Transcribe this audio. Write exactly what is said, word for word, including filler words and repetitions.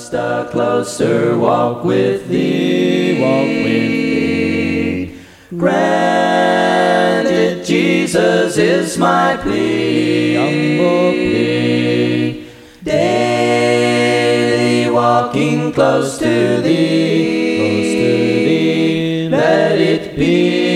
just a closer walk with thee, walk with thee. Granted, Jesus is my plea, humble plea. Daily walking close to thee, close to thee. Let it be